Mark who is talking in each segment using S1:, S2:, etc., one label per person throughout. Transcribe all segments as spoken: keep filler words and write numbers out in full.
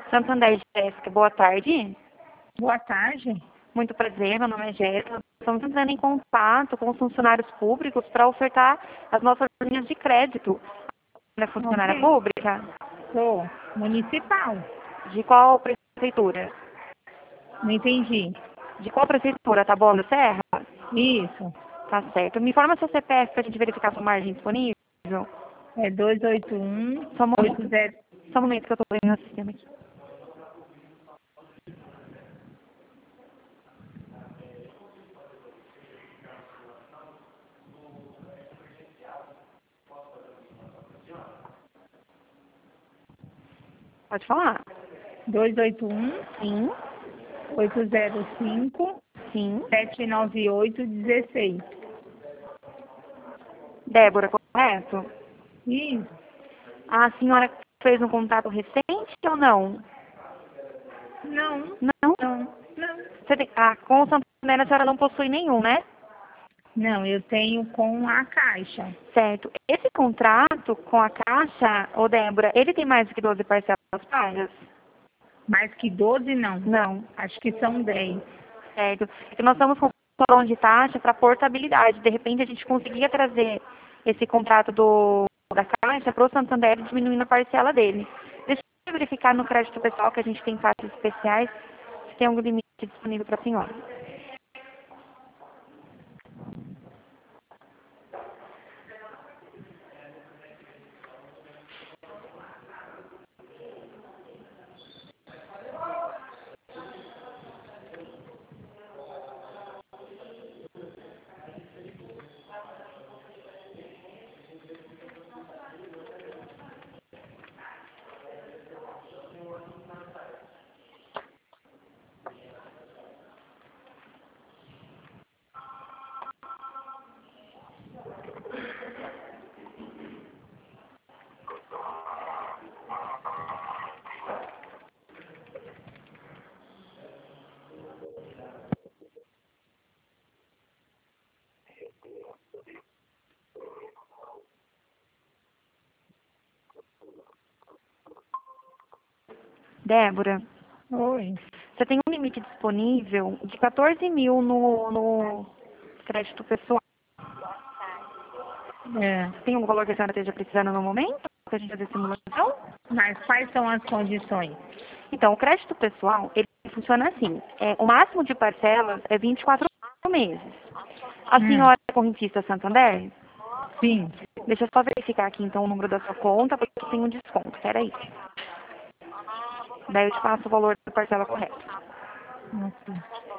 S1: Santander, Jéssica, boa tarde.
S2: Boa tarde.
S1: Muito prazer, meu nome é Jéssica. Estamos entrando em contato com os funcionários públicos para ofertar as nossas linhas de crédito. Não é funcionária
S2: Ok.
S1: pública?
S2: Sou municipal.
S1: De qual prefeitura?
S2: Não entendi.
S1: De qual prefeitura? Tá bom, da Serra?
S2: Isso.
S1: Tá certo. Me informa seu C P F para a gente verificar sua margem disponível.
S2: É dois oito um,
S1: Só um
S2: oito
S1: momento,
S2: zero.
S1: só um momento que eu estou vendo o sistema aqui. Pode falar.
S2: dois oito um,
S1: Sim,
S2: oito zero cinco,
S1: sim.
S2: sete nove oito um seis.
S1: Débora, correto?
S2: Isso.
S1: A senhora fez um contato recente ou não?
S2: Não.
S1: Não?
S2: Não. Não.
S1: Você tem... Ah, com o Santander a senhora não possui nenhum, né?
S2: Não, eu tenho com a Caixa.
S1: Certo. Esse contrato com a Caixa, ô Débora, ele tem mais do que doze parcelas pagas?
S2: Mais que doze, não.
S1: Não.
S2: Acho que são dez.
S1: Certo. E nós estamos com um salão de taxa para portabilidade. De repente a gente conseguia trazer esse contrato do, da Caixa para o Santander diminuindo a parcela dele. Deixa eu verificar no crédito pessoal que a gente tem taxas especiais se tem algum limite disponível para a senhora. Débora,
S2: Oi.
S1: você tem um limite disponível de quatorze mil no, no crédito pessoal.
S2: É.
S1: Tem algum valor que a senhora esteja precisando no momento? Para a gente fazer simulação?
S2: Mas quais são as condições?
S1: Então, o crédito pessoal, ele funciona assim. É, o máximo de parcelas é vinte e quatro meses. A
S2: Hum.
S1: senhora é correntista Santander?
S2: Sim.
S1: Deixa eu só verificar aqui, então, o número da sua conta, porque tem um desconto. Peraí. Daí eu te passo o valor da parcela correta.
S2: Ok.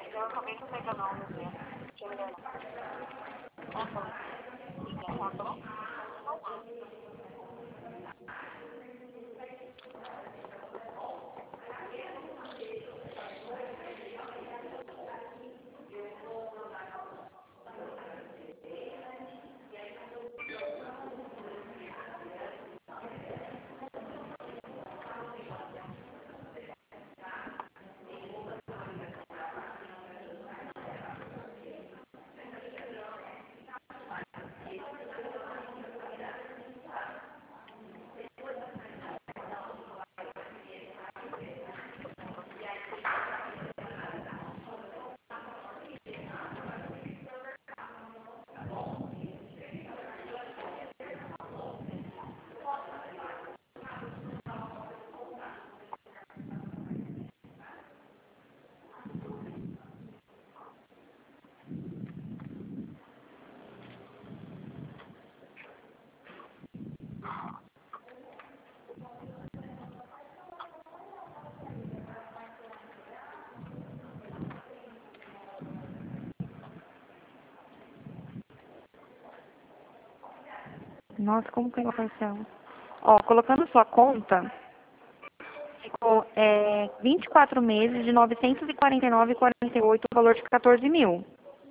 S1: Nossa, como caiu a parcela? Ó, colocando sua conta, ficou é, vinte e quatro meses de novecentos e quarenta e nove vírgula quarenta e oito, o valor de quatorze mil.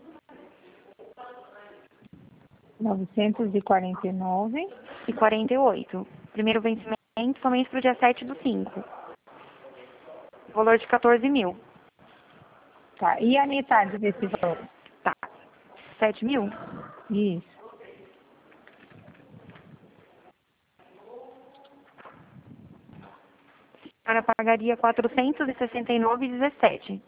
S2: novecentos e quarenta e nove.
S1: E quarenta e oito. Primeiro vencimento somente para o dia sete do cinco. Valor de quatorze mil.
S2: Tá. E a metade desse valor?
S1: Tá. sete mil?
S2: Isso.
S1: senhora pagaria quatrocentos e sessenta e nove reais e dezessete centavos.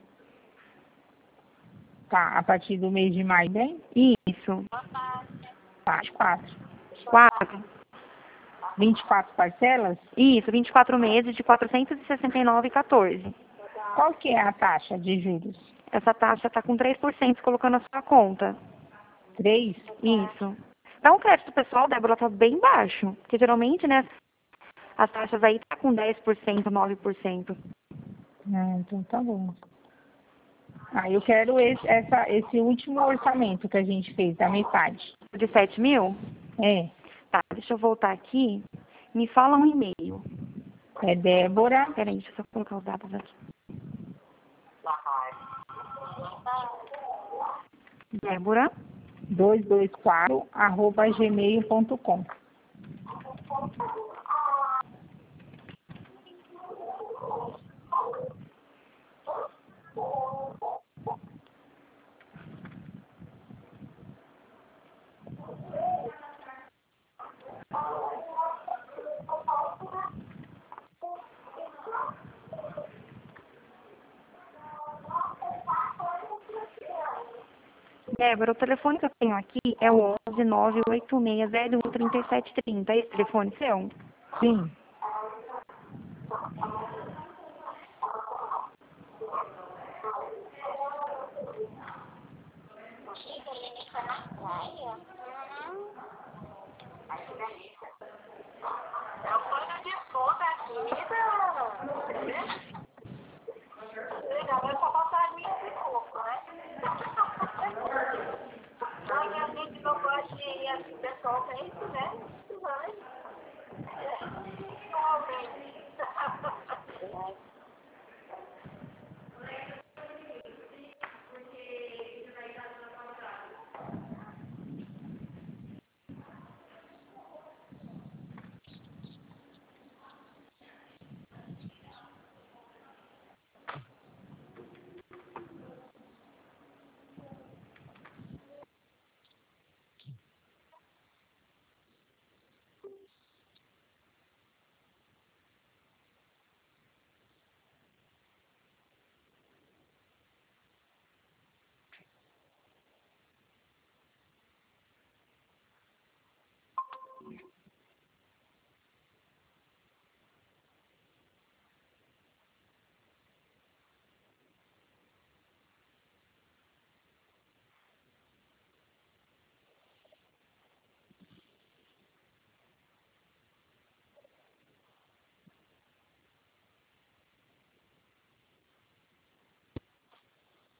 S2: Tá, a partir do mês de maio, bem?
S1: Isso.
S2: Tá, quatro.
S1: Quatro.
S2: vinte e quatro parcelas?
S1: Isso, vinte e quatro meses de quatrocentos e sessenta e nove reais e quatorze centavos.
S2: Qual que é a taxa de juros?
S1: Essa taxa está com três por cento colocando na sua conta.
S2: Três?
S1: Isso. Para um crédito pessoal, Débora, está bem baixo. Porque geralmente, né, as taxas aí tá com dez por cento, nove por cento.
S2: Ah, então tá bom. Ah, eu quero esse, essa, esse último orçamento que a gente fez, da metade.
S1: De sete mil?
S2: É,
S1: Tá, deixa eu voltar aqui. Me fala um e-mail.
S2: é Débora,
S1: Peraí, deixa eu só colocar os dados aqui. Débora.
S2: duzentos e vinte e quatro, arroba gmail ponto com.
S1: Débora, o telefone que eu tenho aqui é o onze nove oito seis zero um três sete três zero. É esse telefone seu?
S2: Sim.